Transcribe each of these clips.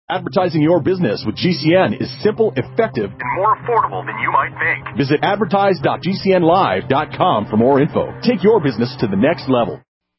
Advertising your business with GCN is simple, effective, and more affordable than you might think. Visit advertise.gcnlive.com for more info. Take your business to the next level.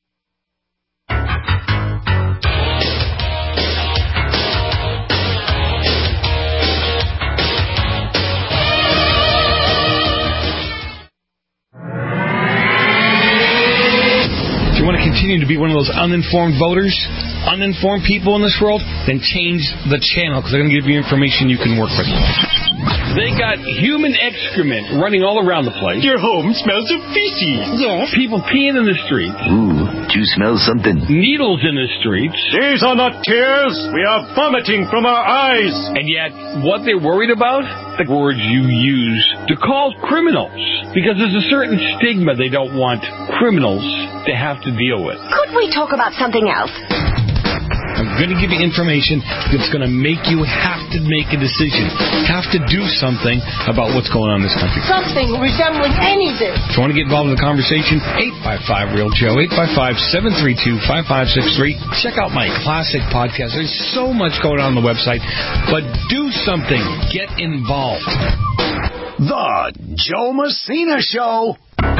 If you want to continue to be one of those uninformed voters, uninformed people in this world, then change the channel, because they're going to give you information you can work with. They got human excrement running all around the place. Your home smells of feces. Yes. People peeing in the streets. Ooh, do you smell something? Needles in the streets. These are not tears. We are vomiting from our eyes. And yet, what they're worried about? The words you use to call criminals. Because there's a certain stigma they don't want criminals to have to deal with. Could we talk about something else? I'm going to give you information that's going to make you have to make a decision, have to do something about what's going on in this country. Something resembling anything. If you want to get involved in the conversation, 855-REAL-JOE, 855-732-5563. Check out my classic podcast. There's so much going on the website, but do something. Get involved. The Joe Messina Show.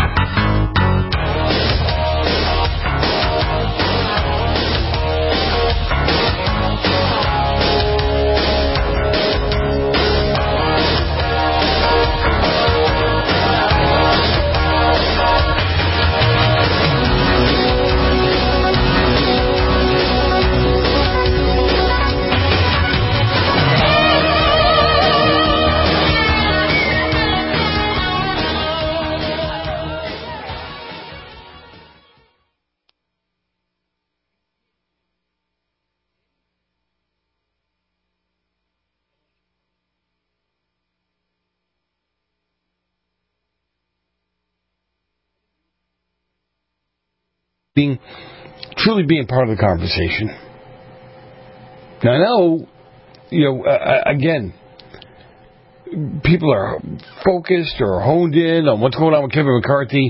Truly being part of the conversation. Now, I know, again, people are focused or honed in on what's going on with Kevin McCarthy.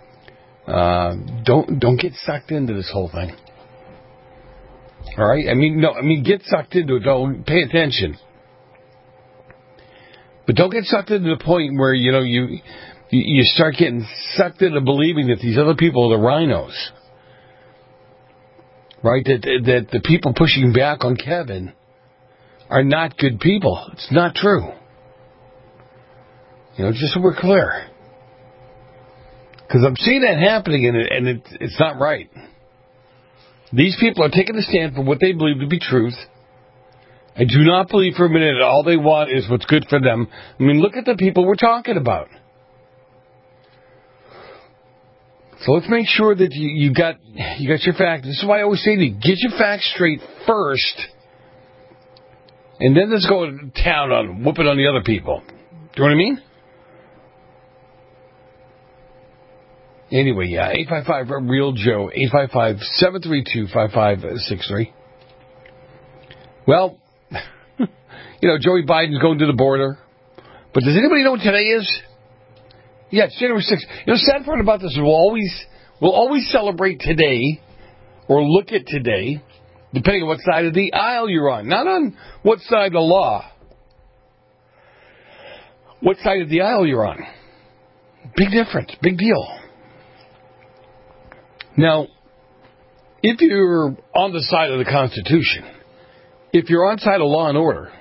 Don't get sucked into this whole thing. All right? Get sucked into it. Don't pay attention. But don't get sucked into the point where, you start getting sucked into believing that these other people are the rhinos. Right, that the people pushing back on Kevin are not good people. It's not true. Just so we're clear. Because I'm seeing that happening, and it's not right. These people are taking a stand for what they believe to be truth. I do not believe for a minute that all they want is what's good for them. Look at the people we're talking about. So let's make sure that you got your facts. This is why I always say to you, get your facts straight first, and then let's go to town on whooping on the other people. Do you know what I mean? Anyway, yeah, 855-REAL-JOE, 855-732-5563. Well, Joey Biden's going to the border, but does anybody know what today is? Yeah, it's January 6th. The sad part about this is we'll always celebrate today or look at today, depending on what side of the aisle you're on. Not on what side of the law. What side of the aisle you're on. Big difference. Big deal. Now, if you're on the side of the Constitution, if you're on the side of law and order,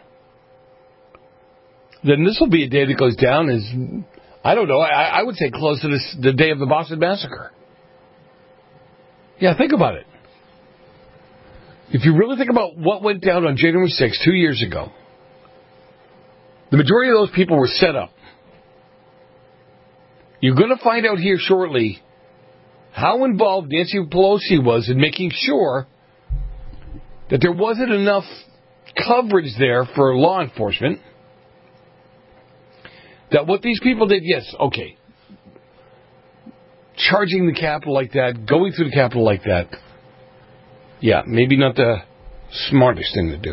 then this will be a day that goes down as... I don't know. I would say close to the day of the Boston Massacre. Yeah, think about it. If you really think about what went down on January 6th, 2 years ago, the majority of those people were set up. You're going to find out here shortly how involved Nancy Pelosi was in making sure that there wasn't enough coverage there for law enforcement. That what these people did, yes, okay. Charging the Capitol like that, going through the Capitol like that, yeah, maybe not the smartest thing to do.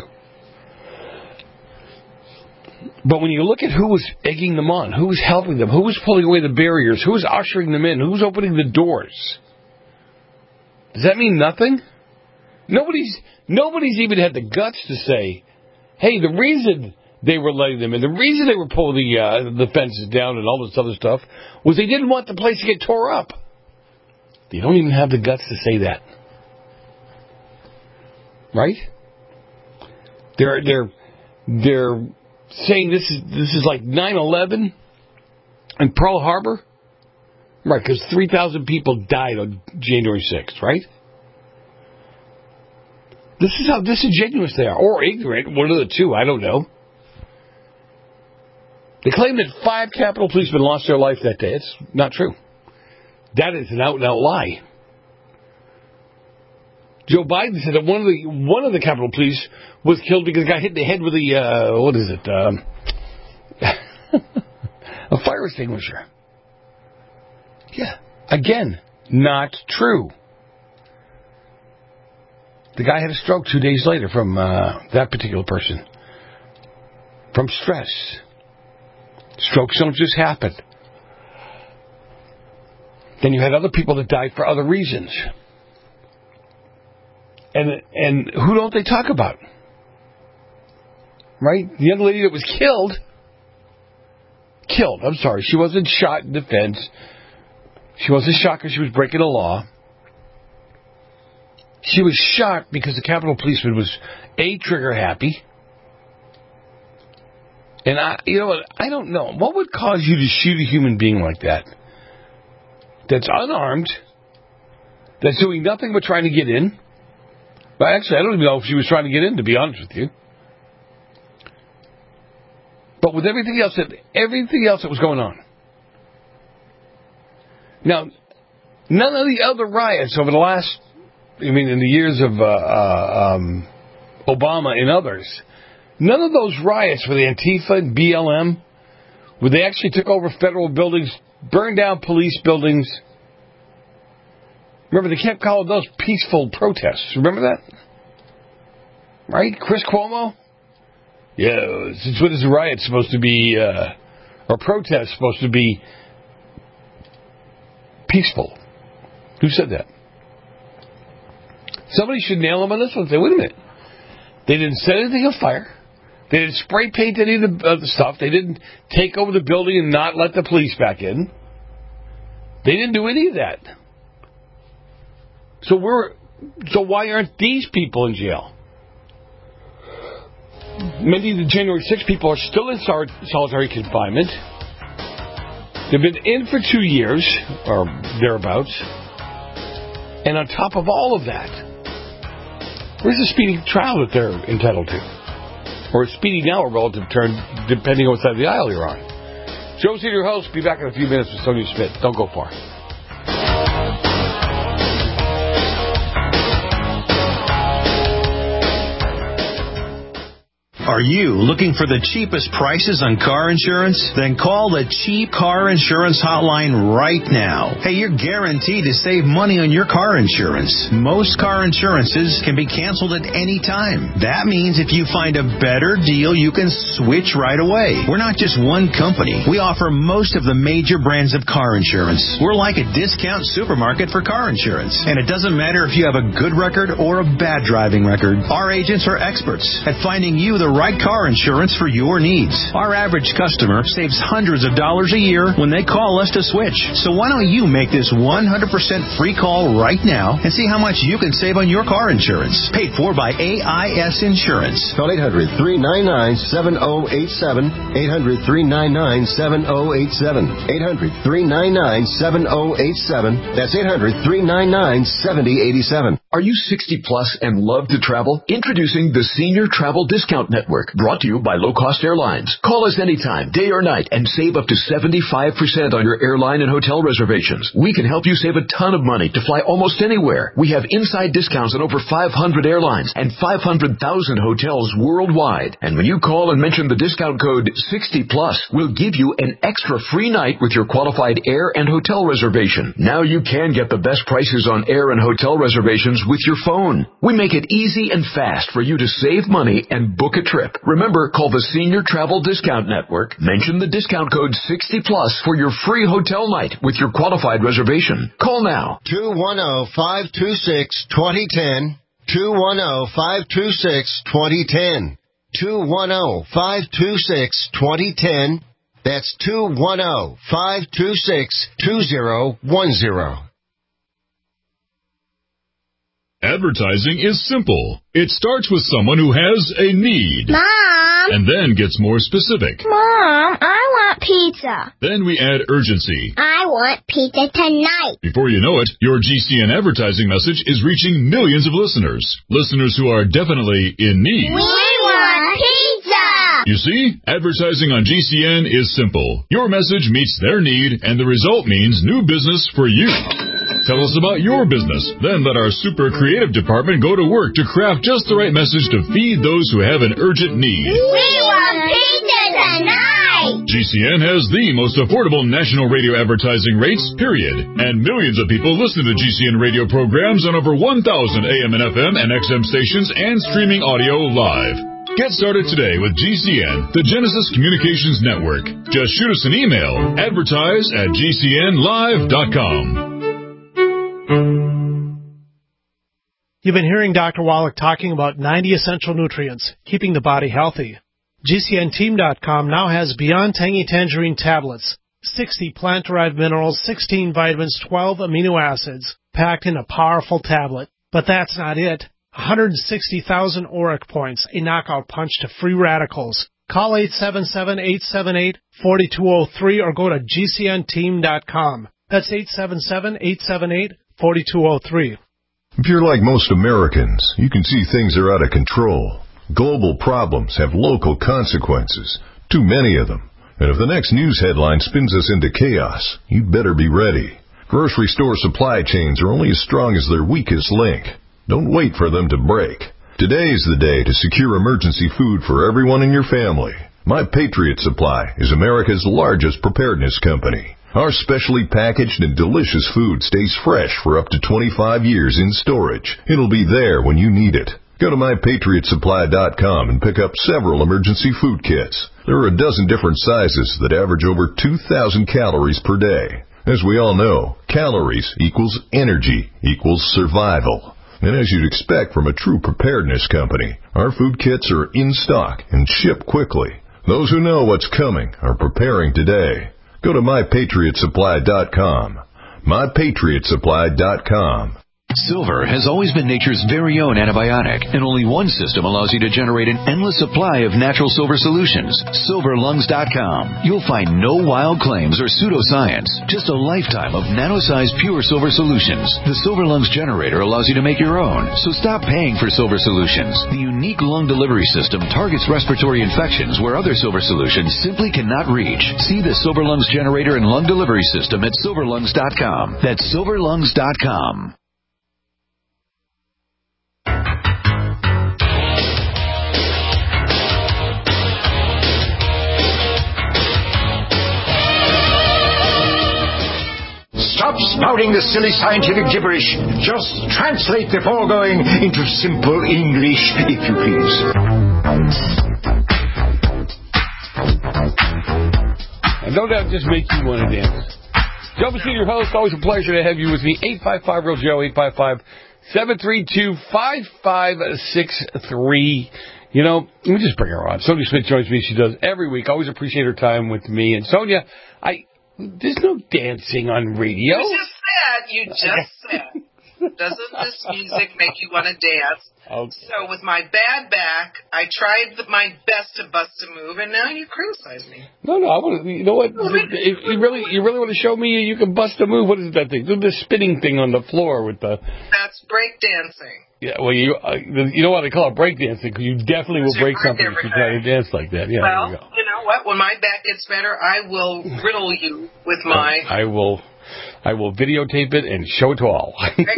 But when you look at who was egging them on, who was helping them, who was pulling away the barriers, who was ushering them in, who was opening the doors, does that mean nothing? Nobody's even had the guts to say, hey, the reason they were letting them in, the reason they were pulling the fences down and all this other stuff was they didn't want the place to get tore up. They don't even have the guts to say that. Right? They're saying this is like 9/11 and Pearl Harbor. Right, because 3,000 people died on January 6th, right? This is how disingenuous they are, or ignorant, one of the two, I don't know. They claim that 5 Capitol policemen lost their life that day. It's not true. That is an out-and-out lie. Joe Biden said that one of the Capitol Police was killed because he got hit in the head with a fire extinguisher. Yeah. Again, not true. The guy had a stroke 2 days later from that particular person. From stress. Strokes don't just happen. Then you had other people that died for other reasons. And who don't they talk about? Right? The young lady that was killed. I'm sorry. She wasn't shot in defense. She wasn't shot because she was breaking the law. She was shot because the Capitol policeman was trigger happy. And I don't know. What would cause you to shoot a human being like that? That's unarmed. That's doing nothing but trying to get in. But actually, I don't even know if she was trying to get in, to be honest with you. But with everything else that was going on. Now, none of the other riots over the last, in the years of Obama and others, none of those riots for the Antifa and BLM, where they actually took over federal buildings, burned down police buildings. Remember, they kept calling those peaceful protests. Remember that? Right? Chris Cuomo? Yeah, since when is a riot supposed to be, or protest supposed to be peaceful? Who said that? Somebody should nail them on this one and say, wait a minute. They didn't set anything on fire. They didn't spray paint any of the stuff. They didn't take over the building and not let the police back in. They didn't do any of that. So why aren't these people in jail? Many of the January 6 people are still in solitary confinement. They've been in for 2 years, or thereabouts. And on top of all of that, where's the speedy trial that they're entitled to? Or a speedy now or relative term, depending on what side of the aisle you're on. Joe Senior, your host. Be back in a few minutes with Sonia Smith. Don't go far. Are you looking for the cheapest prices on car insurance? Then call the Cheap Car Insurance Hotline right now. Hey, you're guaranteed to save money on your car insurance. Most car insurances can be canceled at any time. That means if you find a better deal, you can switch right away. We're not just one company. We offer most of the major brands of car insurance. We're like a discount supermarket for car insurance. And it doesn't matter if you have a good record or a bad driving record. Our agents are experts at finding you the right car insurance for your needs. Our average customer saves hundreds of dollars a year when they call us to switch. So why don't you make this 100% free call right now and see how much you can save on your car insurance. Paid for by AIS Insurance. Call 800-399-7087. 800-399-7087. 800-399-7087. That's 800-399-7087. Are you 60 plus and love to travel? Introducing the Senior Travel Discount Network, brought to you by Low Cost Airlines. Call us anytime, day or night, and save up to 75% on your airline and hotel reservations. We can help you save a ton of money to fly almost anywhere. We have inside discounts on over 500 airlines and 500,000 hotels worldwide. And when you call and mention the discount code 60 plus, we'll give you an extra free night with your qualified air and hotel reservation. Now you can get the best prices on air and hotel reservations with your phone. We make it easy and fast for you to save money and book a trip. Remember, call the Senior Travel Discount Network. Mention the discount code 60 plus for your free hotel night with your qualified reservation. Call now. 210-526-2010. 210-526-2010. 210-526-2010. That's 210-526-2010. Advertising is simple. It starts with someone who has a need. Mom! And then gets more specific. Mom, I want pizza. Then we add urgency. I want pizza tonight. Before you know it, your GCN advertising message is reaching millions of listeners. Listeners who are definitely in need. We want pizza! You see, advertising on GCN is simple. Your message meets their need, and the result means new business for you. Tell us about your business. Then let our super creative department go to work to craft just the right message to feed those who have an urgent need. We want pizza tonight! GCN has the most affordable national radio advertising rates, period. And millions of people listen to GCN radio programs on over 1,000 AM and FM and XM stations and streaming audio live. Get started today with GCN, the Genesis Communications Network. Just shoot us an email, advertise@gcnlive.com. You've been hearing Dr. Wallach talking about 90 essential nutrients, keeping the body healthy. GCNteam.com now has Beyond Tangy Tangerine tablets, 60 plant-derived minerals, 16 vitamins, 12 amino acids, packed in a powerful tablet. But that's not it. 160,000 auric points, a knockout punch to free radicals. Call 877-878-4203 or go to GCNteam.com. That's 877-878-4203. If you're like most Americans, you can see things are out of control. Global problems have local consequences, too many of them. And if the next news headline spins us into chaos, you'd better be ready. Grocery store supply chains are only as strong as their weakest link. Don't wait for them to break. Today is the day to secure emergency food for everyone in your family. My Patriot Supply is America's largest preparedness company. Our specially packaged and delicious food stays fresh for up to 25 years in storage. It'll be there when you need it. Go to MyPatriotSupply.com and pick up several emergency food kits. There are a dozen different sizes that average over 2,000 calories per day. As we all know, calories equals energy equals survival. And as you'd expect from a true preparedness company, our food kits are in stock and ship quickly. Those who know what's coming are preparing today. Go to MyPatriotSupply.com. MyPatriotSupply.com. Silver has always been nature's very own antibiotic, and only one system allows you to generate an endless supply of natural silver solutions. SilverLungs.com. You'll find no wild claims or pseudoscience, just a lifetime of nano-sized pure silver solutions. The Silver Lungs generator allows you to make your own, so stop paying for silver solutions. The unique lung delivery system targets respiratory infections where other silver solutions simply cannot reach. See the Silver Lungs generator and lung delivery system at SilverLungs.com. That's SilverLungs.com. Stop spouting the silly scientific gibberish. Just translate the foregoing into simple English, if you please. And don't that just make you want to dance? Joe Messina, your host. Always a pleasure to have you with me. 855-REAL-JOE, 855-732-5563. You know, let me just bring her on. Sonia Smith joins me. She does every week. Always appreciate her time with me. And Sonia, there's no dancing on radio. You just said. Doesn't this music make you want to dance? Okay. So with my bad back, I tried my best to bust a move, and now you criticize me. No, I want to. You know what? If you really want to show me you can bust a move. What is that thing? Do the spinning thing on the floor with the. That's break dancing. Yeah, well, you know what I call it, break dancing, because you definitely will break something if you try to dance like that. Yeah. Well, you know what? When my back gets better, I will riddle you with my. I will videotape it and show it to all.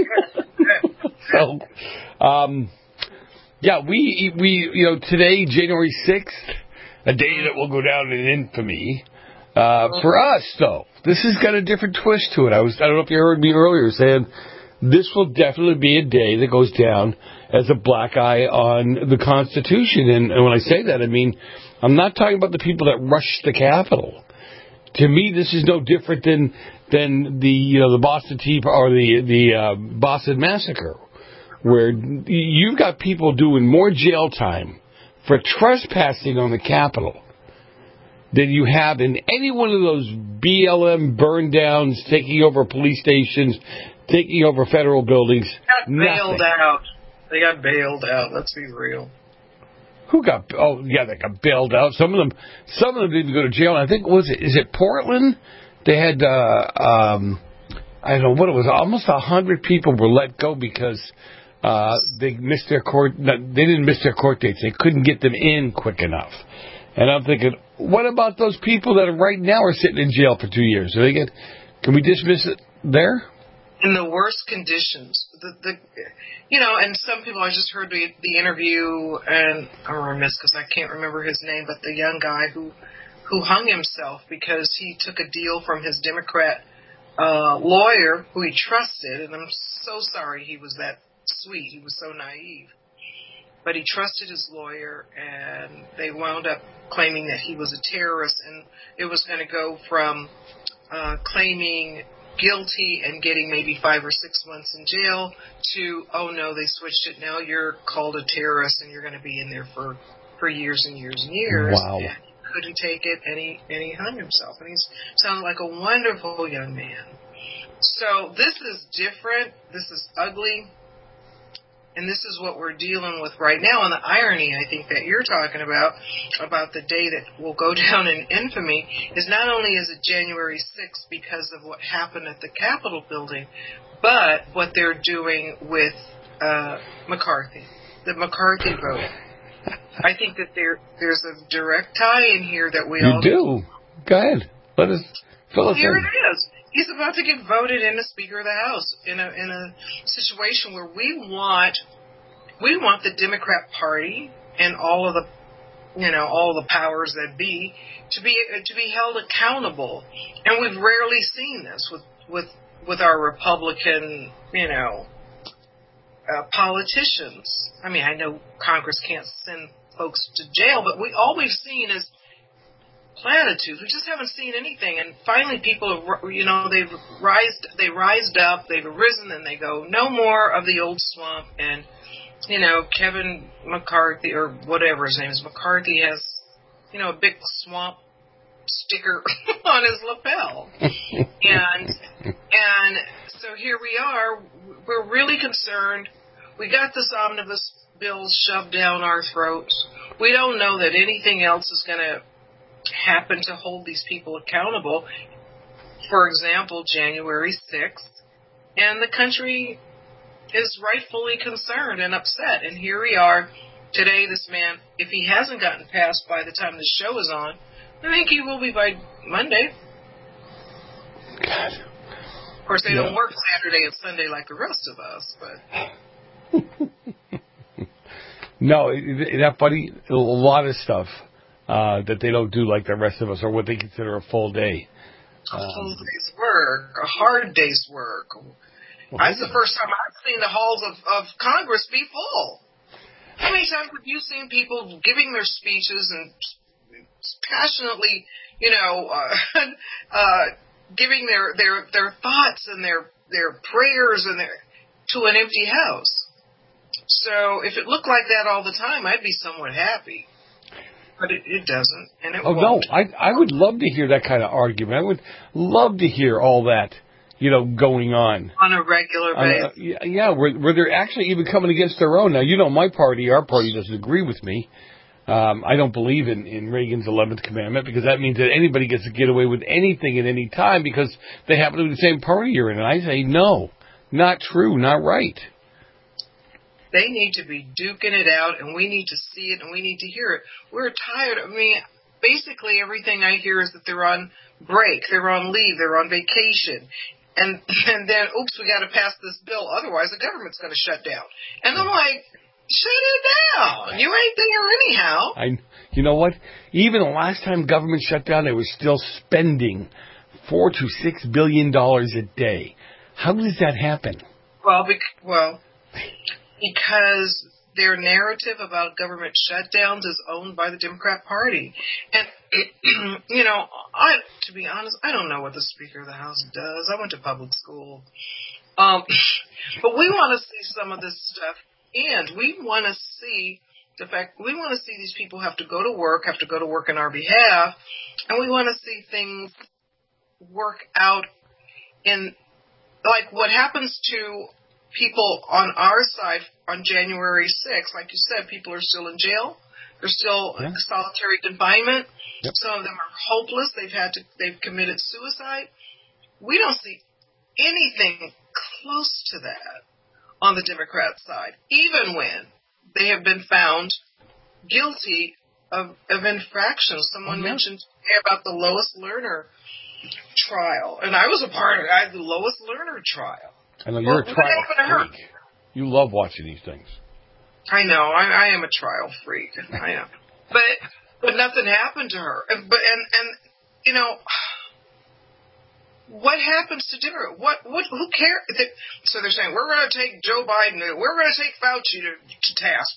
So, yeah, we today, January 6th, a day that will go down in infamy. For us, though, this has got a different twist to it. I don't know if you heard me earlier saying this will definitely be a day that goes down as a black eye on the Constitution. And when I say that, I mean, I'm not talking about the people that rushed the Capitol. To me, this is no different than the Boston Tea or the Boston Massacre, where you've got people doing more jail time for trespassing on the Capitol than you have in any one of those BLM burn downs, taking over police stations, taking over federal buildings. They got bailed out. They got bailed out. Let's be real. Who got? Oh, yeah, they got bailed out. Some of them didn't go to jail. I think is it Portland? They had I don't know what it was. Almost 100 people were let go because they missed their court. They didn't miss their court dates. They couldn't get them in quick enough. And I'm thinking, what about those people that right now are sitting in jail for 2 years? Do they get? Can we dismiss it there? In the worst conditions, and some people, I just heard the interview, and I'm remiss because I can't remember his name, but the young guy who hung himself because he took a deal from his Democrat lawyer who he trusted, and I'm so sorry he was that sweet. He was so naive. But he trusted his lawyer, and they wound up claiming that he was a terrorist, and it was going to go from claiming guilty and getting maybe 5 or 6 months in jail to, oh no, they switched it. Now you're called a terrorist and you're going to be in there for years and years and years. Wow. And he couldn't take it, and he hung himself. And he sounded like a wonderful young man. So this is different. This is ugly. And this is what we're dealing with right now. And the irony, I think, that you're talking about the day that will go down in infamy, is not only is it January 6th because of what happened at the Capitol building, but what they're doing with McCarthy, the McCarthy vote. I think that there's a direct tie in here that we all do. Go ahead. Let us fill us in. Here it is. He's about to get voted in as Speaker of the House in a situation where we want the Democrat Party and all of the powers that be to be held accountable, and we've rarely seen this with our Republican politicians. I mean, I know Congress can't send folks to jail, but all we've seen is platitudes. We just haven't seen anything. And finally, people have, they've rised up, they've arisen, and they go, no more of the old swamp. And Kevin McCarthy, or whatever his name is, McCarthy has a big swamp sticker on his lapel. and so here we are. We're really concerned. We got this omnibus bill shoved down our throats. We don't know that anything else is going to happen to hold these people accountable. For example, January 6th, and the country is rightfully concerned and upset. And here we are today. This man, if he hasn't gotten passed by the time this show is on, I think he will be by Monday. God. Of course, they don't work Saturday and Sunday like the rest of us, but no, isn't that funny? A lot of stuff that they don't do like the rest of us, or what they consider a full day. A full day's work, a hard day's work. That's the first time I've seen the halls of Congress be full. How many times have you seen people giving their speeches and passionately, giving their thoughts and their prayers and to an empty house? So if it looked like that all the time, I'd be somewhat happy. But it doesn't, and it won't. No, I would love to hear that kind of argument. I would love to hear all that, going on a regular basis. Where they're actually even coming against their own. Now, my party, our party, doesn't agree with me. I don't believe in Reagan's 11th commandment, because that means that anybody gets to get away with anything at any time because they happen to be the same party you're in. And I say, no, not true, not right. They need to be duking it out, and we need to see it, and we need to hear it. We're tired. I mean, basically everything I hear is that they're on break, they're on leave, they're on vacation. And then, oops, we got to pass this bill, otherwise the government's going to shut down. And I'm like, shut it down. You ain't there anyhow. You know what? Even the last time government shut down, they were still spending $4 to $6 billion a day. How does that happen? Because their narrative about government shutdowns is owned by the Democrat Party. And, to be honest, I don't know what the Speaker of the House does. I went to public school. But we want to see some of this stuff, and we want to see the fact we want to see these people have to go to work on our behalf, and we want to see things work out in, like what happens to people on our side on January 6th. Like you said, people are still in jail. They're still in solitary confinement. Yep. Some of them are hopeless. They've committed suicide. We don't see anything close to that on the Democrat side, even when they have been found guilty of infractions. Someone mentioned about the Lois Lerner trial, and I was a part of it. I had the Lois Lerner trial. I know you're a trial freak. You love watching these things. I know. I am a trial freak. I am. But nothing happened to her. But you know, what happens to Democrats? Who cares? So they're saying, we're going to take Joe Biden, we're going to take Fauci to task.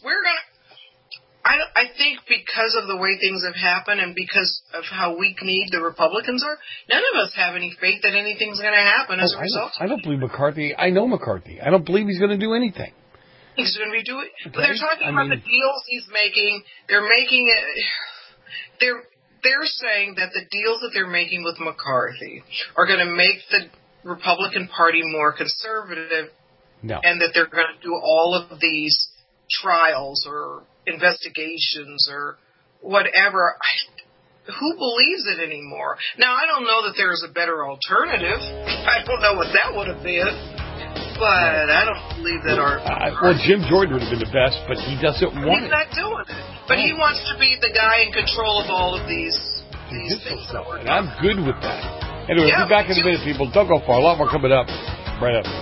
I think because of the way things have happened and because of how weak-kneed the Republicans are, none of us have any faith that anything's going to happen as a result. I don't believe McCarthy. I know McCarthy. I don't believe he's going to do anything. He's going to be doing. Okay. But they're talking about the deals he's making. They're making it. They're saying that the deals that they're making with McCarthy are going to make the Republican Party more conservative, and that they're going to do all of these trials or investigations or whatever. Who believes it anymore? Now, I don't know that there's a better alternative. I don't know what that would have been, but I don't believe that well, Jim Jordan would have been the best, but he doesn't want it. He's not doing it. But he wants to be the guy in control of all of these things. And I'm good with that. Anyway, we'll be back in a minute, people. Don't go far. A lot more coming up. Right up.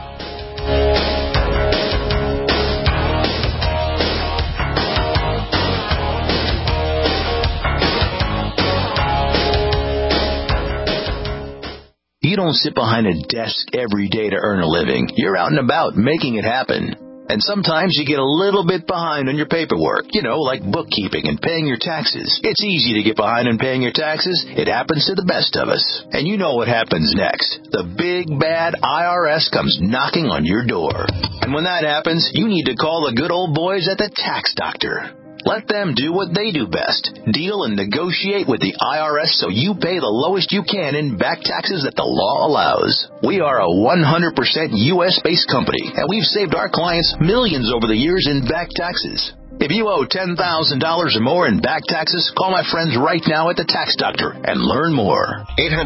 You don't sit behind a desk every day to earn a living. You're out and about making it happen. And sometimes you get a little bit behind on your paperwork, like bookkeeping and paying your taxes. It's easy to get behind on paying your taxes. It happens to the best of us. And you know what happens next. The big, bad IRS comes knocking on your door. And when that happens, you need to call the good old boys at the Tax Doctor. Let them do what they do best. Deal and negotiate with the IRS so you pay the lowest you can in back taxes that the law allows. We are a 100% U.S.-based company, and we've saved our clients millions over the years in back taxes. If you owe $10,000 or more in back taxes, call my friends right now at the Tax Doctor and learn more.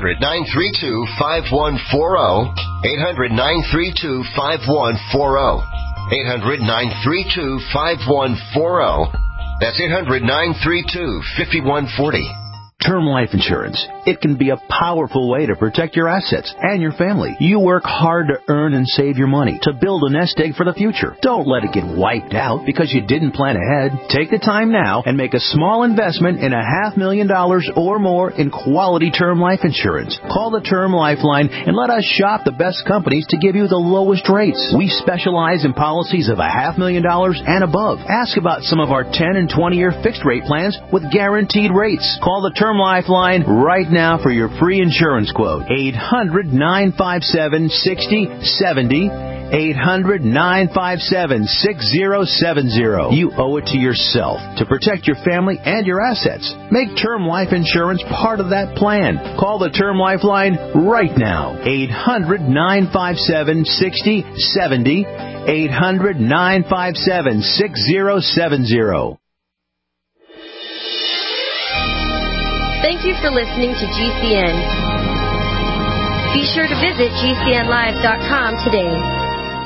800-932-5140. 800-932-5140. 800-932-5140. That's 800-932-5140. Term life insurance. It can be a powerful way to protect your assets and your family. You work hard to earn and save your money to build a nest egg for the future. Don't let it get wiped out because you didn't plan ahead. Take the time now and make a small investment in $500,000 or more in quality term life insurance. Call the Term Lifeline and let us shop the best companies to give you the lowest rates. We specialize in policies of $500,000 and above. Ask about some of our 10 and 20-year fixed rate plans with guaranteed rates. Call the Term Lifeline right now for your free insurance quote. 800-957-6070. 800-957-6070. You owe it to yourself to protect your family and your assets. Make term life insurance part of that plan. Call the Term Lifeline right now. 800-957-6070. 800-957-6070. Thank you for listening to GCN. Be sure to visit GCNlive.com today.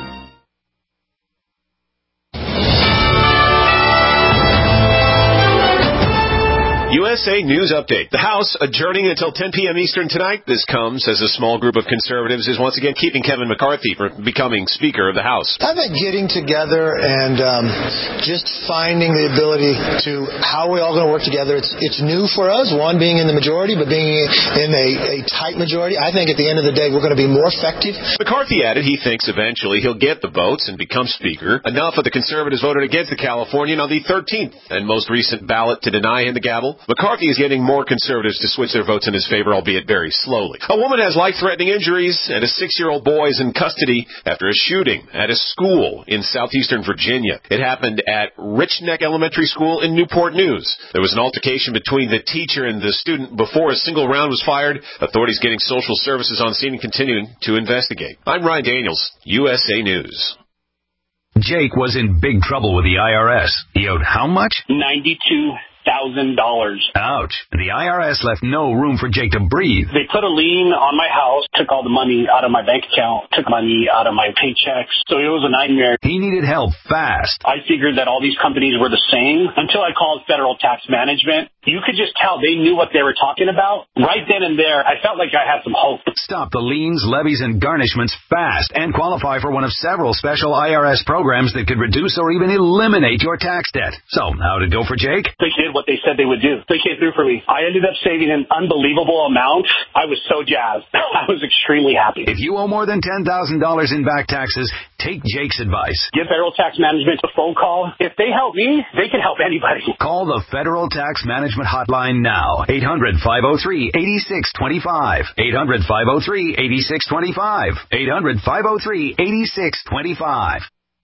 USA News Update. The House adjourning until 10 p.m. Eastern tonight. This comes as a small group of conservatives is once again keeping Kevin McCarthy from becoming Speaker of the House. I think getting together and just finding the ability to how we're all going to work together. It's new for us, one, being in the majority, but being in a tight majority. I think at the end of the day, we're going to be more effective. McCarthy added he thinks eventually he'll get the votes and become Speaker. Enough of the conservatives voted against the Californian on the 13th and most recent ballot to deny him the gavel. McCarthy McCarthy is getting more conservatives to switch their votes in his favor, albeit very slowly. A woman has life-threatening injuries, and a 6-year-old boy is in custody after a shooting at a school in southeastern Virginia. It happened at Rich Neck Elementary School in Newport News. There was an altercation between the teacher and the student before a single round was fired. Authorities getting social services on scene and continuing to investigate. I'm Ryan Daniels, USA News. Jake was in big trouble with the IRS. He owed how much? $92,000. Ouch. The IRS left no room for Jake to breathe. They put a lien on my house, took all the money out of my bank account, took money out of my paychecks. So it was a nightmare. He needed help fast. I figured that all these companies were the same until I called Federal Tax Management. You could just tell they knew what they were talking about. Right then and there, I felt like I had some hope. Stop the liens, levies, and garnishments fast and qualify for one of several special IRS programs that could reduce or even eliminate your tax debt. So, how'd it go for Jake? They did what they said they would do. They came through for me. I ended up saving an unbelievable amount. I was so jazzed. I was extremely happy. If you owe more than $10,000 in back taxes, take Jake's advice. Give Federal Tax Management a phone call. If they help me, they can help anybody. Call the Federal Tax Management Hotline now. 800-503-8625. 800-503-8625. 800-503-8625.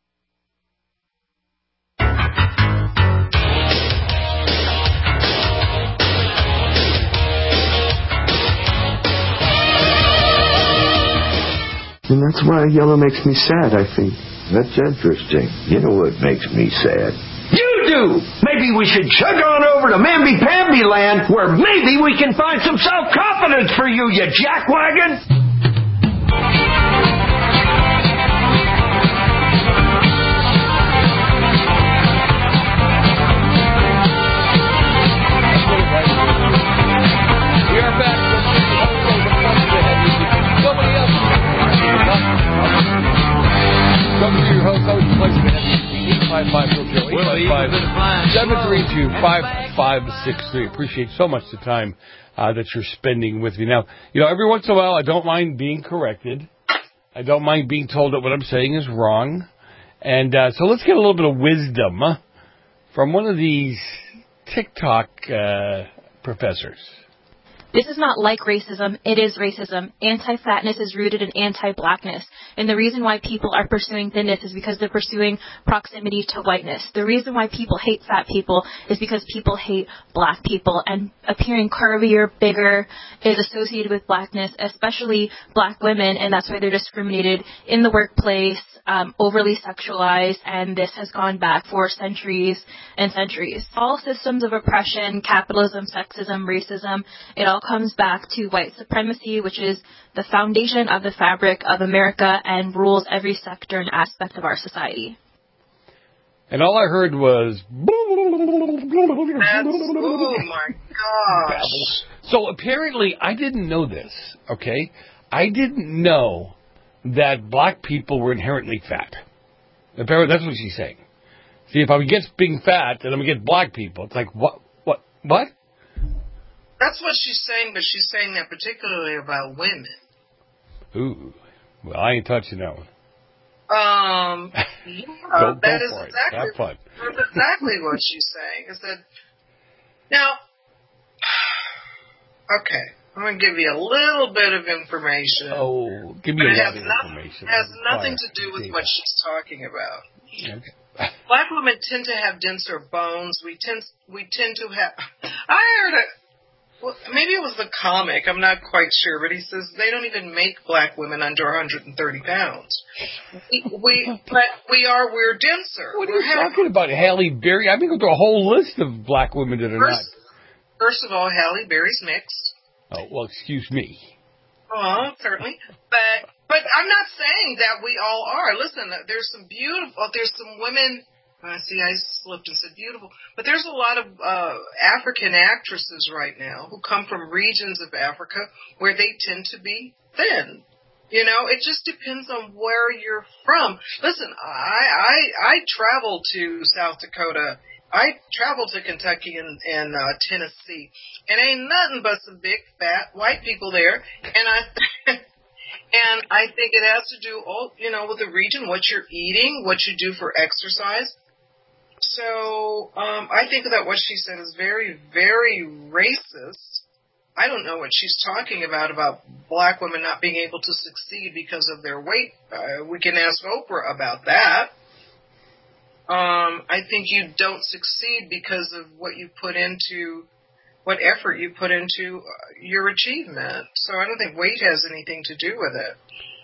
And that's why yellow makes me sad, I think. That's interesting. You know what makes me sad? You do! Maybe we should chug on over to Mamby-Pamby land, where maybe we can find some self-confidence for you, you jackwagon! We are back. Somebody else. Welcome to your host, Pleasure to have you. 855-732-5563. Appreciate so much the time that you're spending with me. Now, every once in a while, I don't mind being corrected. I don't mind being told that what I'm saying is wrong. And so let's get a little bit of wisdom from one of these TikTok professors. This is not like racism, it is racism. Anti-fatness is rooted in anti-blackness. And the reason why people are pursuing thinness is because they're pursuing proximity to whiteness. The reason why people hate fat people is because people hate black people. And appearing curvier, bigger is associated with blackness, especially black women, and that's why they're discriminated in the workplace, overly sexualized, and this has gone back for centuries and centuries. All systems of oppression, capitalism, sexism, racism, it all comes back to white supremacy, which is the foundation of the fabric of America and rules every sector and aspect of our society. And all I heard was... Oh, my gosh. So apparently, I didn't know this, okay? I didn't know that black people were inherently fat. Apparently, that's what she's saying. See, if I'm against being fat, then I'm against black people. It's like, what? That's what she's saying, but she's saying that particularly about women. Ooh. Well, I ain't touching that one. That is exactly what she's saying. Is that now? Okay, I'm going to give you a little bit of information. Oh, give me a lot of information. It has nothing to do with what she's talking about. Okay. Black women tend to have denser bones. We tend to have. I heard it. Well, maybe it was the comic. I'm not quite sure, but he says they don't even make black women under 130 pounds. We're denser. What are you talking about, Halle Berry? I've been going through a whole list of black women that are not. First of all, Halle Berry's mixed. Oh, well, excuse me. Oh, certainly. But I'm not saying that we all are. Listen, there's some women. See, I slipped and said beautiful. But there's a lot of African actresses right now who come from regions of Africa where they tend to be thin. It just depends on where you're from. Listen, I traveled to South Dakota. I traveled to Kentucky and Tennessee. And ain't nothing but some big, fat, white people there. And I think it has to do, with the region, what you're eating, what you do for exercise. So I think that what she said is very, very racist. I don't know what she's talking about black women not being able to succeed because of their weight. We can ask Oprah about that. I think you don't succeed because of what effort you put into your achievement. So I don't think weight has anything to do with it.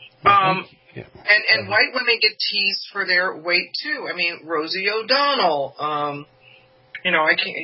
And white women get teased for their weight too. I mean, Rosie O'Donnell. We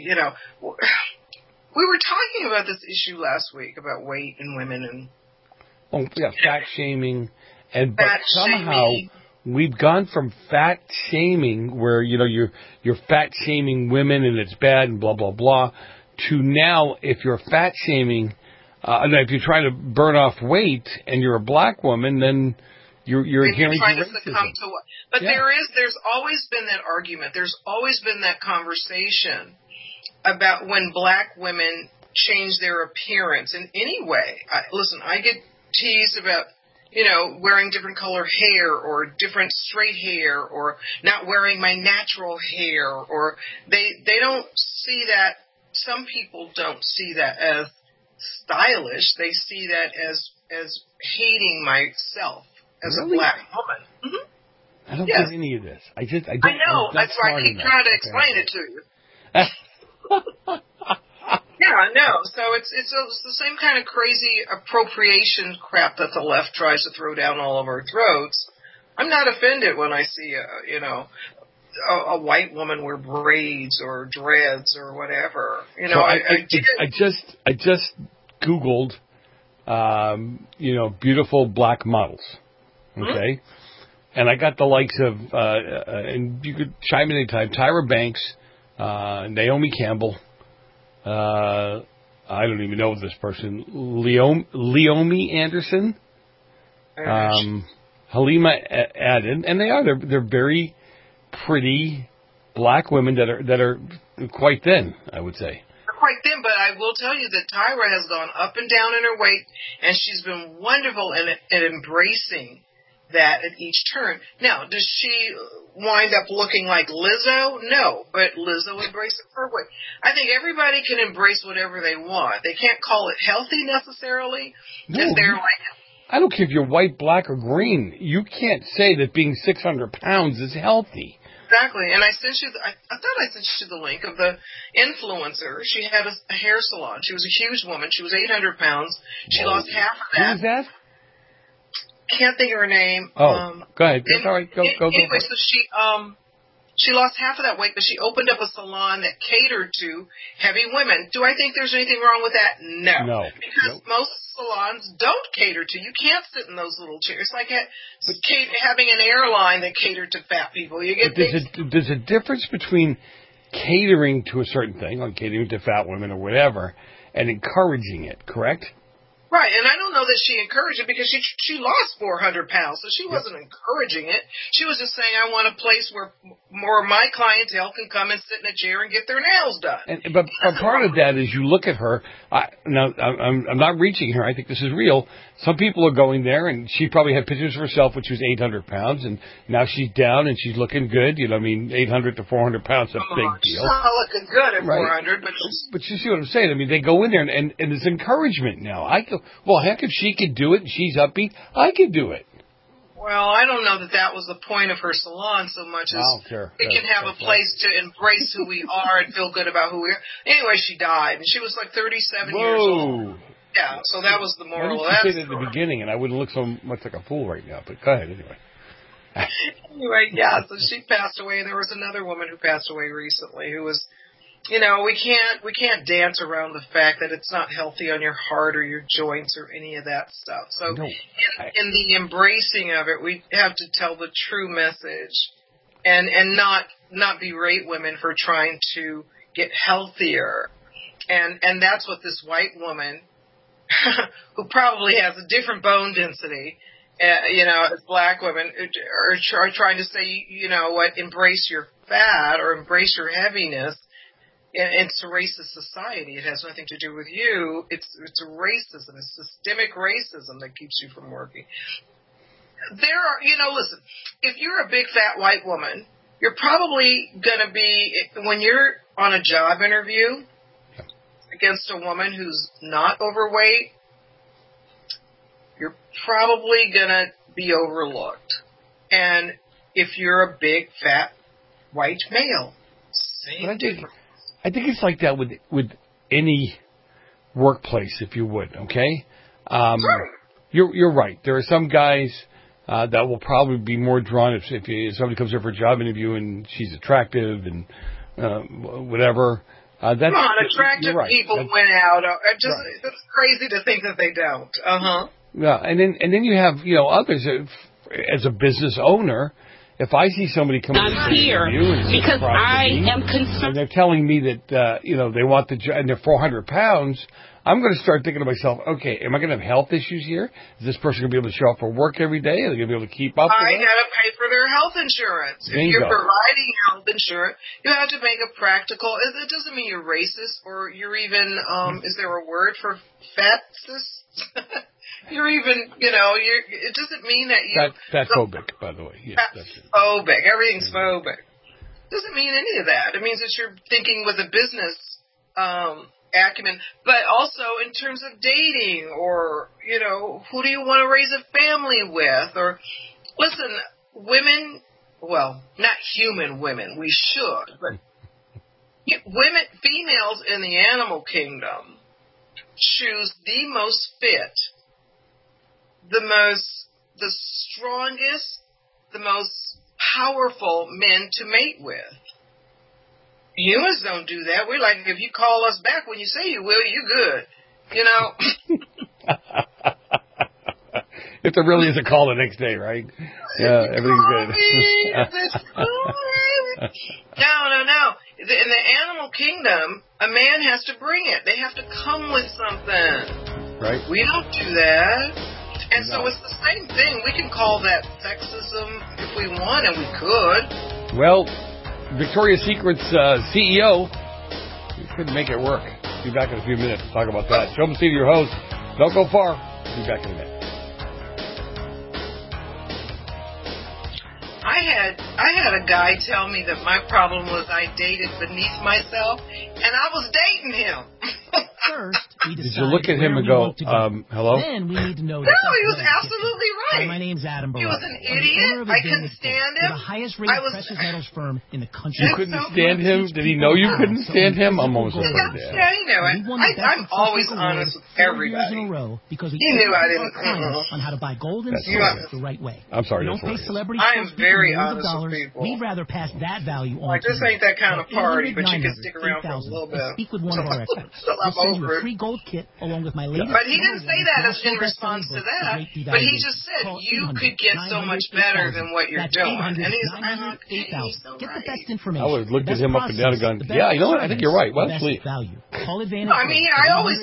were talking about this issue last week about weight in women and fat shaming, but somehow we've gone from fat shaming, where you're fat shaming women and it's bad and blah blah blah, to now if you're fat shaming, if you're trying to burn off weight and you're a black woman, then you're adhering to racism. But there's always been that argument. There's always been that conversation about when black women change their appearance in any way. I get teased about, wearing different color hair or different straight hair or not wearing my natural hair, or they don't see that. Some people don't see that as stylish. They see that as hating myself as a black woman. Mm-hmm. I don't get any of this. I know. That's why I keep trying to explain it to you. Yeah, I know. So it's the same kind of crazy appropriation crap that the left tries to throw down all of our throats. I'm not offended when I see a white woman wear braids or dreads or whatever. I just Googled, beautiful black models. Okay. Mm-hmm. And I got the likes of, and you could chime in anytime, Tyra Banks, Naomi Campbell, I don't even know this person, Leomi Anderson, Halima Aden, and they're very pretty black women that are quite thin, I would say. They're quite thin, but I will tell you that Tyra has gone up and down in her weight, and she's been wonderful at embracing that at each turn. Now, does she wind up looking like Lizzo? No, but Lizzo embraces her weight. I think everybody can embrace whatever they want. They can't call it healthy necessarily. No, I don't care if you're white, black, or green. You can't say that being 600 pounds is healthy. Exactly, and I sent you. I thought I sent you the link of the influencer. She had a hair salon. She was a huge woman. She was 800 pounds. She lost half of that. Who was that? Can't think of her name. Go ahead. That's all right. Go. Anyway, so she lost half of that weight, but she opened up a salon that catered to heavy women. Do I think there's anything wrong with that? No. Because most salons don't cater to. You can't sit in those little chairs. It's like having an airline that catered to fat people. You get there's a difference between catering to a certain thing, like catering to fat women or whatever, and encouraging it, correct? Right, and I don't know that she encouraged it because she lost 400 pounds, so she wasn't encouraging it. She was just saying, I want a place where more of my clientele can come and sit in a chair and get their nails done. But part of that is you look at her. I'm not reaching her. I think this is real. Some people are going there, and she probably had pictures of herself when she was 800 pounds, and now she's down and she's looking good. 800 to 400 pounds is a big deal. She's not looking good at 400, but you see what I'm saying? I mean, they go in there, and it's encouragement now. Well, heck, if she could do it and she's upbeat, I could do it. Well, I don't know that was the point of her salon so much as we can have a place to embrace who we are and feel good about who we are. Anyway, she died, and she was like 37 years old. Yeah, so that was the moral of that story. I didn't say that at the beginning, and I wouldn't look so much like a fool right now, but go ahead anyway. Anyway, so she passed away, and there was another woman who passed away recently who was... we can't dance around the fact that it's not healthy on your heart or your joints or any of that stuff. So in the embracing of it, we have to tell the true message and not berate women for trying to get healthier. And that's what this white woman, who probably has a different bone density, as black women are trying to say, embrace your fat or embrace your heaviness. It's a racist society. It has nothing to do with you. It's a racism. It's systemic racism that keeps you from working. Listen, if you're a big fat white woman you're probably going to be, when you're on a job interview against a woman who's not overweight, you're probably going to be overlooked. And if you're a big, fat, white male, same difference. I think it's like that with any workplace, if you would, okay? Sure. You're right. There are some guys that will probably be more drawn if somebody comes here for a job interview and she's attractive and whatever. Come on, attractive people win out. It's crazy to think that they don't. Yeah, and then you have others as a business owner. If I see somebody coming I'm here because I am concerned. And they're telling me that they want the job and they're 400 pounds, I'm going to start thinking to myself, okay, am I going to have health issues here? Is this person going to be able to show up for work every day? Are they going to be able to keep up with I it? got to pay for their health insurance. If you're providing health insurance, you have to make a practical. It doesn't mean you're racist or you're even. Is there a word for fatist? You're even, it doesn't mean that you... Fatphobic, by the way. Yes, fatphobic. Everything's phobic. Doesn't mean any of that. It means that you're thinking with a business acumen, but also in terms of dating or, who do you want to raise a family with? Or, listen, women, well, not human women, we should, but females in the animal kingdom choose the most fit, the strongest, the most powerful men to mate with. Humans don't do that. We're like, if you call us back when you say you will, you good. If there really is a call the next day, right? Yeah, everything's good. No. In the animal kingdom, a man has to bring it. They have to come with something. Right. We don't do that. And so it's the same thing. We can call that sexism if we want, and we could. Well, Victoria's Secret's CEO couldn't make it work. Be back in a few minutes to talk about that. Joe Messina, your host. Don't go far. Be back in a minute. I had a guy tell me that my problem was I dated beneath myself, and I was dating him. First, did you look at him and go, hello? Then we need to know. No, he was absolutely right. My name's Adam Barraza. He was an idiot. I couldn't stand him. The highest rated precious metals firm in the country. You couldn't stand him? Did he know you couldn't stand him? I'm almost afraid to ask. Yeah, he knew it. I'm always honest with everybody. Because he knew I didn't. On how to buy gold and silver the right way. I'm sorry. Don't pay celebrities. I am very honest with people. We'd rather pass that value on. Like, this ain't that kind of party, but you can stick around for a little bit. Speak with one of our experts. I'm over it. Free gold kit along with my latest. But he didn't say that as in response to that. But he just said you could get so much better than what you're doing. And he's get the best information. I would have looked at him up and down and gone, yeah, you know what? I think you're right. Well, sleep. Call Advantage. I mean, I always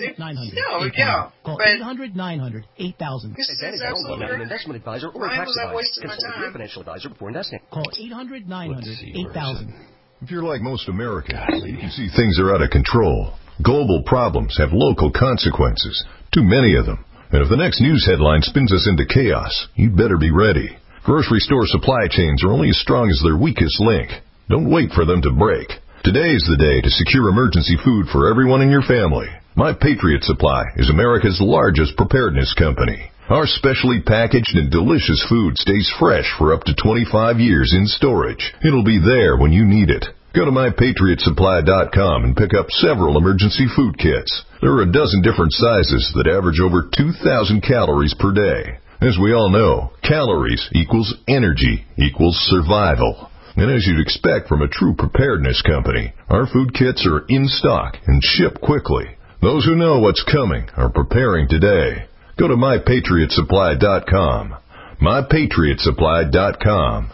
yeah. Call 800-900-8000. This is absolutely an investment advisor or a tax advisor. Consult your financial advisor before investing. Call 800-900-8000. If you're like most Americans, you can see things are out of control. Global problems have local consequences, too many of them. And if the next news headline spins us into chaos, you'd better be ready. Grocery store supply chains are only as strong as their weakest link. Don't wait for them to break. Today is the day to secure emergency food for everyone in your family. My Patriot Supply is America's largest preparedness company. Our specially packaged and delicious food stays fresh for up to 25 years in storage. It'll be there when you need it. Go to MyPatriotSupply.com and pick up several emergency food kits. There are a dozen different sizes that average over 2,000 calories per day. As we all know, calories equals energy equals survival. And as you'd expect from a true preparedness company, our food kits are in stock and ship quickly. Those who know what's coming are preparing today. Go to MyPatriotSupply.com. MyPatriotSupply.com.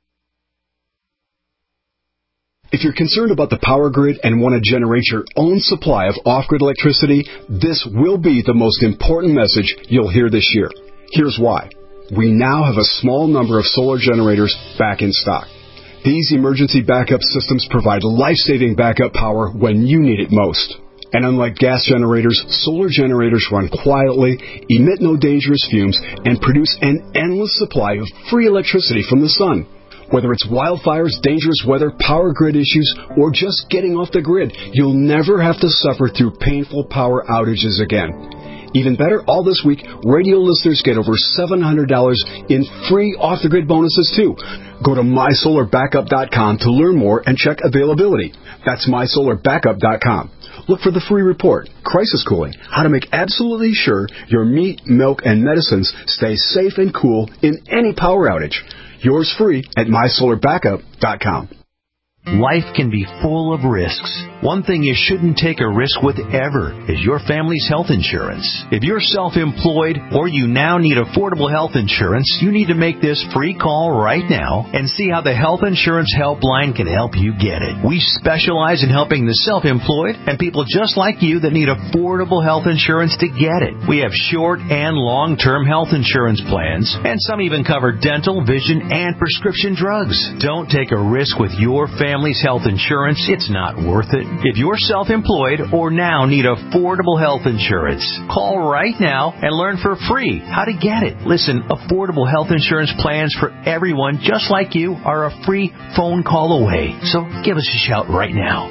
If you're concerned about the power grid and want to generate your own supply of off-grid electricity, this will be the most important message you'll hear this year. Here's why. We now have a small number of solar generators back in stock. These emergency backup systems provide life-saving backup power when you need it most. And unlike gas generators, solar generators run quietly, emit no dangerous fumes, and produce an endless supply of free electricity from the sun. Whether it's wildfires, dangerous weather, power grid issues, or just getting off the grid, you'll never have to suffer through painful power outages again. Even better, all this week, radio listeners get over $700 in free off-the-grid bonuses, too. Go to MySolarBackup.com to learn more and check availability. That's MySolarBackup.com. Look for the free report, Crisis Cooling, how to make absolutely sure your meat, milk, and medicines stay safe and cool in any power outage. Yours free at MySolarBackup.com. Life can be full of risks. One thing you shouldn't take a risk with ever is your family's health insurance. If you're self-employed or you now need affordable health insurance, you need to make this free call right now and see how the Health Insurance Helpline can help you get it. We specialize in helping the self-employed and people just like you that need affordable health insurance to get it. We have short and long-term health insurance plans, and some even cover dental, vision, and prescription drugs. Don't take a risk with your family's health insurance. It's not worth it. If you're self-employed or now need affordable health insurance, call right now and learn for free how to get it. Listen, affordable health insurance plans for everyone just like you are a free phone call away. So give us a shout right now.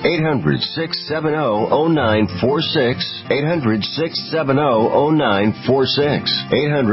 800-670-0946. 800-670-0946.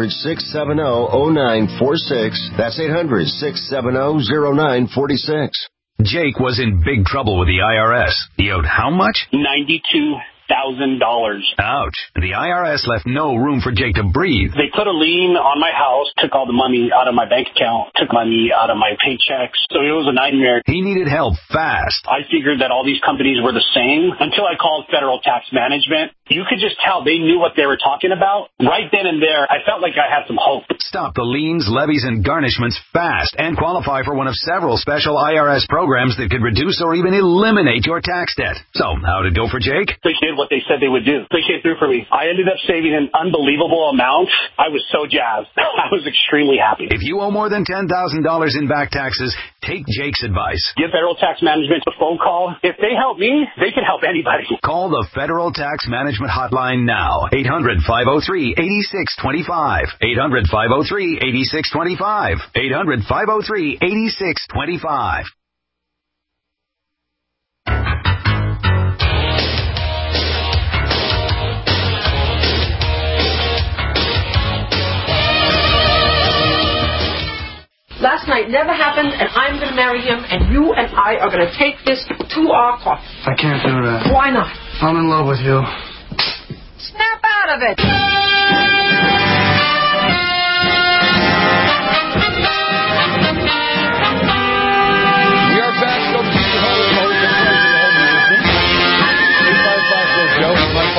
800-670-0946. That's 800-670-0946. Jake was in big trouble with the IRS. He owed how much? $92,000. Ouch. The IRS left no room for Jake to breathe. They put a lien on my house, took all the money out of my bank account, took money out of my paychecks. So it was a nightmare. He needed help fast. I figured that all these companies were the same until I called Federal Tax Management. You could just tell they knew what they were talking about. Right then and there, I felt like I had some hope. Stop the liens, levies, and garnishments fast and qualify for one of several special IRS programs that could reduce or even eliminate your tax debt. So, how'd it go for Jake? They did what they said they would do. They came through for me. I ended up saving an unbelievable amount. I was so jazzed. I was extremely happy. If you owe more than $10,000 in back taxes, take Jake's advice. Give Federal Tax Management a phone call. If they help me, they can help anybody. Call the Federal Tax Management hotline now. 800-503-8625. 800-503-8625. 800-503-8625. Last night never happened, and I'm going to marry him, and you and I are going to take this to our coffin. I can't do that. Why not? I'm in love with you. Snap out of it! We are back. Go to your home. Joe.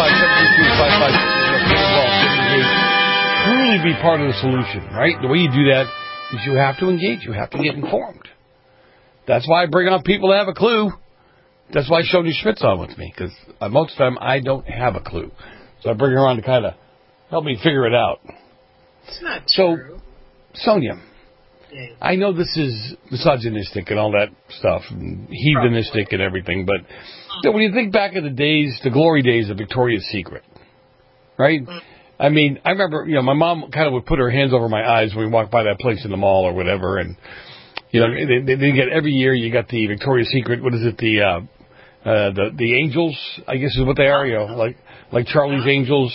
855-722-5568. Truly be part of the solution, right? The way you do that is you have to engage. You have to get informed. That's why I bring on people that have a clue. That's why Shoni Schmidt's on with me, because most of the time I don't have a clue. So I bring her on to kind of help me figure it out. It's not true. So, Sonia, I know this is misogynistic and all that stuff, and heathenistic and everything, but when you think back of the days, the glory days of Victoria's Secret, right? I mean, I remember, my mom kind of would put her hands over my eyes when we walked by that place in the mall or whatever, and, they get every year, you got the Victoria's Secret, what is it, the Angels, I guess is what they are, like Charlie's Angels.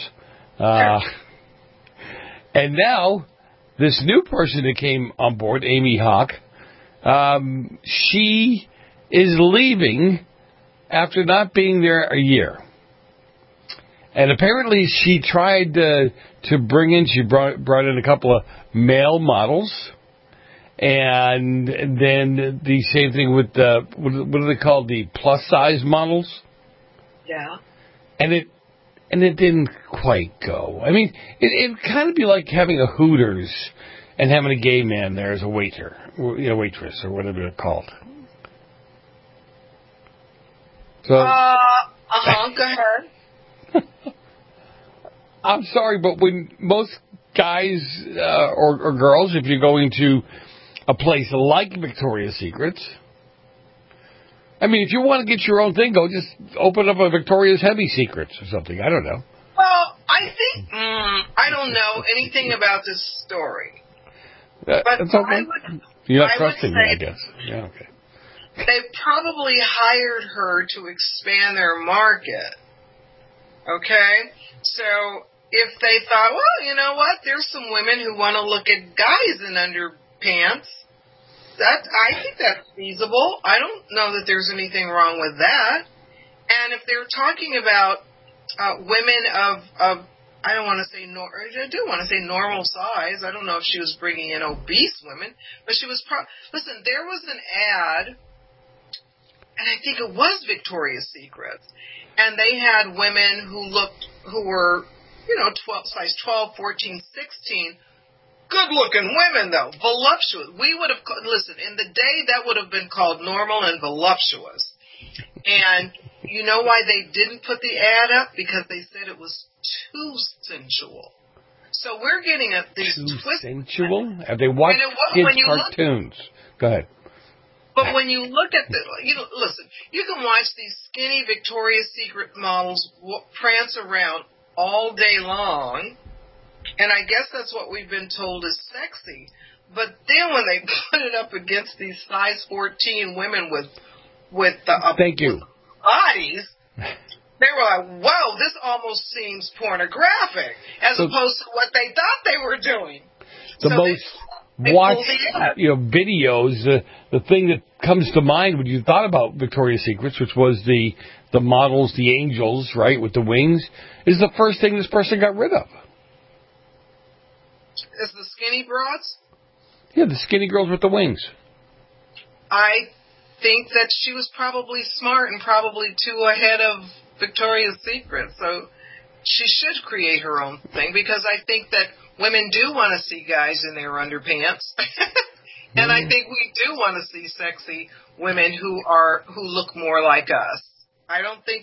And now, this new person that came on board, Amy Hawk, she is leaving after not being there a year. And apparently she tried to bring in, she brought in a couple of male models. And then the same thing with the, what are they called? The plus size models? Yeah. And it didn't quite go. I mean, it kind of be like having a Hooters and having a gay man there as a waiter, waitress, or whatever they're called. So. Go ahead. I'm sorry, but when most guys or girls, if you're going to a place like Victoria's Secret, I mean, if you want to get your own thing, go just open up a Victoria's Heavy Secrets or something. I don't know. Well, I think I don't know anything about this story. That's okay. You're not trusting me, I guess. Yeah, okay. They probably hired her to expand their market. Okay? So if they thought, well, you know what, there's some women who want to look at guys in underpants, I think that's feasible. I don't know that there's anything wrong with that. And if they're talking about women of I don't want to say I do want to say normal size. I don't know if she was bringing in obese women, but she was. Listen, there was an ad, and I think it was Victoria's Secret, and they had women who were, size 12, 14, 16. Good-looking women, though, voluptuous. We would have listen in the day that would have been called normal and voluptuous. And you know why they didn't put the ad up? Because they said it was too sensual. So we're getting these twists. Sensual? Have they watched kids' cartoons? Go ahead. But when you look at listen, you can watch these skinny Victoria's Secret models prance around all day long, and I guess that's what we've been told is sexy. But then when they put it up against these size 14 women with Thank you. bodies, they were like, whoa, this almost seems pornographic, as opposed to what they thought they were doing. The most watched videos, the thing that comes to mind when you thought about Victoria's Secrets, which was the models, the angels, right, with the wings, is the first thing this person got rid of. Is the skinny broads? Yeah, the skinny girls with the wings. I think that she was probably smart and probably too ahead of Victoria's Secret. So she should create her own thing, because I think that women do want to see guys in their underpants. And I think we do want to see sexy women who look more like us. I don't think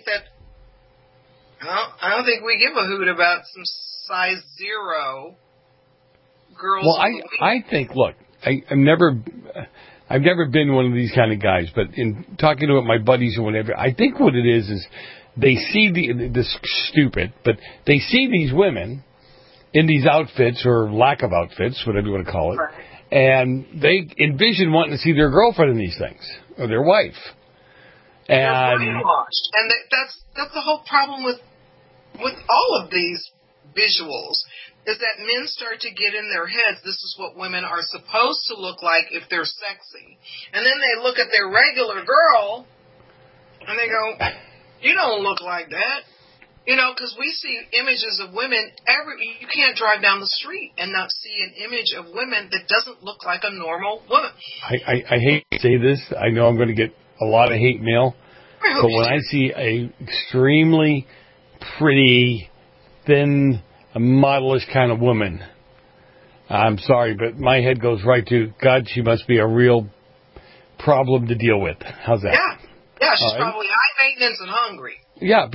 we give a hoot about some size 0 girls. Well, I think, look, I've never been one of these kind of guys, but in talking to my buddies or whatever, I think what it is they see this stupid, but they see these women in these outfits or lack of outfits, whatever you want to call it, right, and they envision wanting to see their girlfriend in these things or their wife. And they're brainwashed, and that's the whole problem with all of these visuals. Is that men start to get in their heads, this is what women are supposed to look like if they're sexy. And then they look at their regular girl, and they go, you don't look like that. Because we see images of women, you can't drive down the street and not see an image of women that doesn't look like a normal woman. I hate to say this. I know I'm going to get a lot of hate mail. But when I see a extremely pretty, thin, a modelish kind of woman, I'm sorry, but my head goes right to, God, she must be a real problem to deal with. How's that? Yeah, she's probably high maintenance and hungry. Yeah,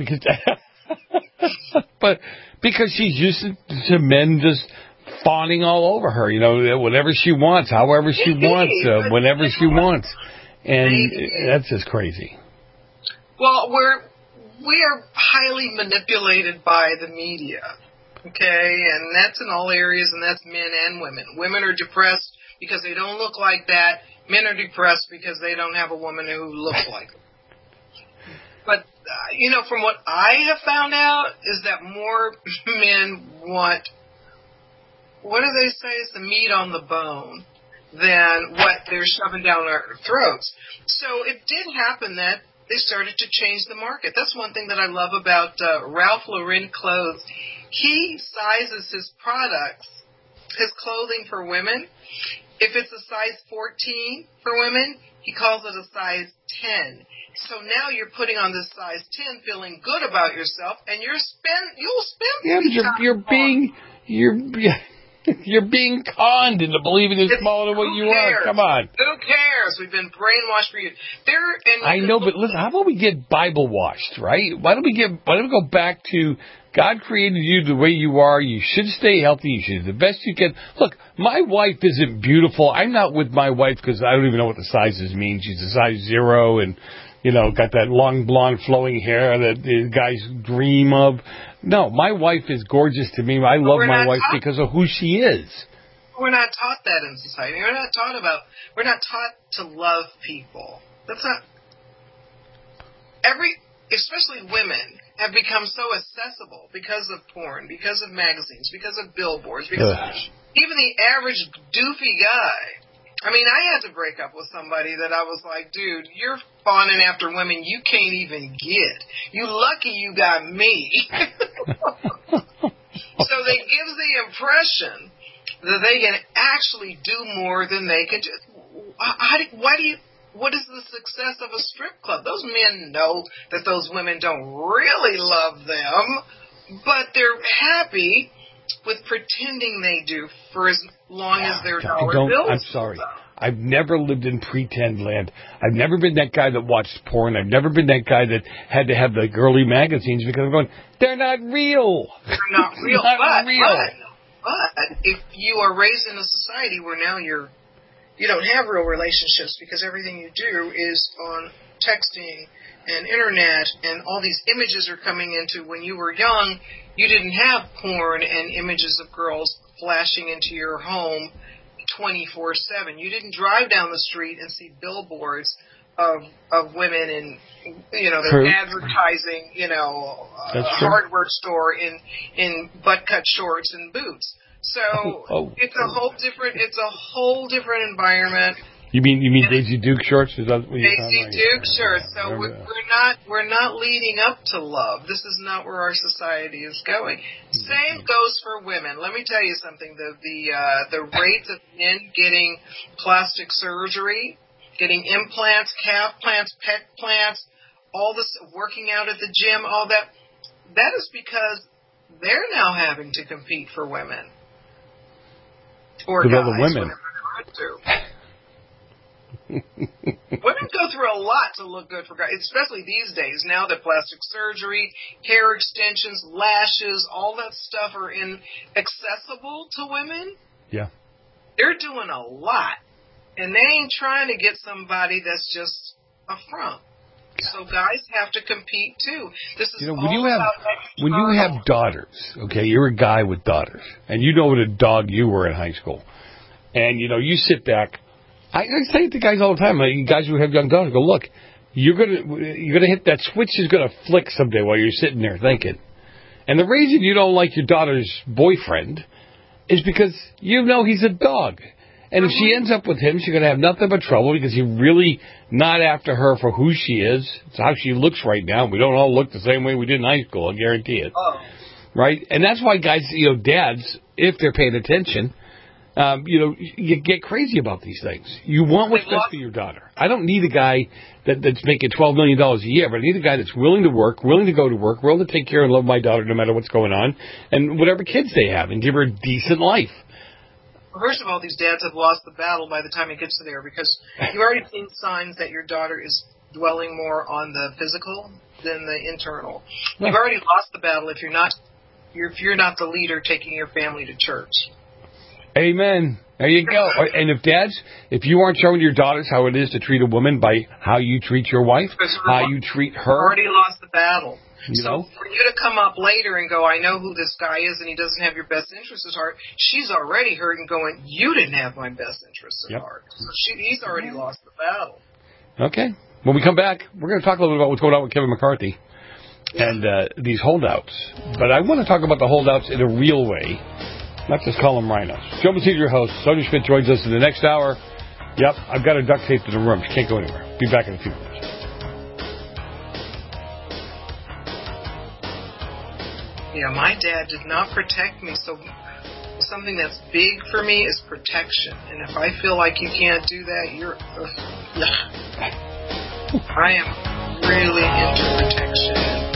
because she's used to men just fawning all over her, whatever she wants, however she wants, whenever she wants. And that's just crazy. Well, we are highly manipulated by the media. Okay, and that's in all areas, and that's men and women. Women are depressed because they don't look like that. Men are depressed because they don't have a woman who looks like them. But, from what I have found out is that more men want, what do they say, is the meat on the bone than what they're shoving down our throats. So it did happen that they started to change the market. That's one thing that I love about Ralph Lauren clothes. He sizes his products, his clothing for women. If it's a size 14 for women, he calls it a size 10. So now you're putting on this size 10, feeling good about yourself, and you'll spend. Yeah, you're being conned into believing it's smaller than what you are. Come on. Who cares? We've been brainwashed for years. I know, but listen, how about we get Bible washed, right? Why don't we go back to God created you the way you are. You should stay healthy. You should do the best you can. Look, my wife isn't beautiful. I'm not with my wife because I don't even know what the sizes mean. She's a size 0 and, got that long blonde flowing hair that the guys dream of. No, my wife is gorgeous to me. I love my wife because of who she is. We're not taught that in society. We're not taught to love people. That's not especially women have become so accessible because of porn, because of magazines, because of billboards, because even the average doofy guy. I mean, I had to break up with somebody that I was like, dude, you're fawning after women you can't even get. You lucky you got me. So they give the impression that they can actually do more than they can do. What is the success of a strip club? Those men know that those women don't really love them, but they're happy with pretending they do for as long as their dollar bills. I'm sorry. I've never lived in pretend land. I've never been that guy that watched porn. I've never been that guy that had to have the girly magazines because I'm going, they're not real. They're not real. But if you are raised in a society where now you don't have real relationships because everything you do is on texting and internet, and all these images are coming into. When you were young, you didn't have porn and images of girls flashing into your home 24/7. You didn't drive down the street and see billboards of women in, they're advertising, a hardware store in butt cut shorts and boots. So it's a whole different environment. You mean Daisy Duke shorts? Is that what you're Daisy Duke shorts. So we're not leading up to love. This is not where our society is going. Same goes for women. Let me tell you something. The rates of men getting plastic surgery, getting implants, calf plants, pec plants, all this working out at the gym, all that is because they're now having to compete for women. Or guys, other women. Women go through a lot to look good for guys, especially these days. Now that plastic surgery, hair extensions, lashes, all that stuff are accessible to women. Yeah. They're doing a lot. And they ain't trying to get somebody that's just a front. So guys have to compete too. This is when you have daughters, okay, you're a guy with daughters, and you know what a dog you were in high school, and you sit back. I say it to guys all the time. Guys who have young daughters go, look, you're gonna hit that switch is gonna flick someday while you're sitting there thinking. And the reason you don't like your daughter's boyfriend is because he's a dog. And if she ends up with him, she's going to have nothing but trouble because he's really not after her for who she is. It's how she looks right now. We don't all look the same way we did in high school, I guarantee it. Right? And that's why guys, dads, if they're paying attention, you get crazy about these things. You want what's best for your daughter. I don't need a guy that's making $12 million a year, but I need a guy that's willing to work, willing to go to work, willing to take care and love my daughter no matter what's going on, and whatever kids they have, and give her a decent life. First of all, these dads have lost the battle by the time it gets there because you've already seen signs that your daughter is dwelling more on the physical than the internal. You've already lost the battle if you're not the leader taking your family to church. Amen. There you go. And if you aren't showing your daughters how it is to treat a woman by how you treat your wife, how you treat her, already lost the battle. So for you to come up later and go, I know who this guy is and he doesn't have your best interests at heart, she's already hurt and going, you didn't have my best interests at heart. So he's already lost the battle. Okay. When we come back, we're going to talk a little bit about what's going on with Kevin McCarthy and these holdouts. But I want to talk about the holdouts in a real way, not just call them rhinos. Joe Messina, your host. Sonia Schmidt joins us in the next hour. Yep, I've got her duct taped in the room. She can't go anywhere. Be back in a few minutes. Yeah, my dad did not protect me, so something that's big for me is protection. And if I feel like you can't do that, I am really into protection.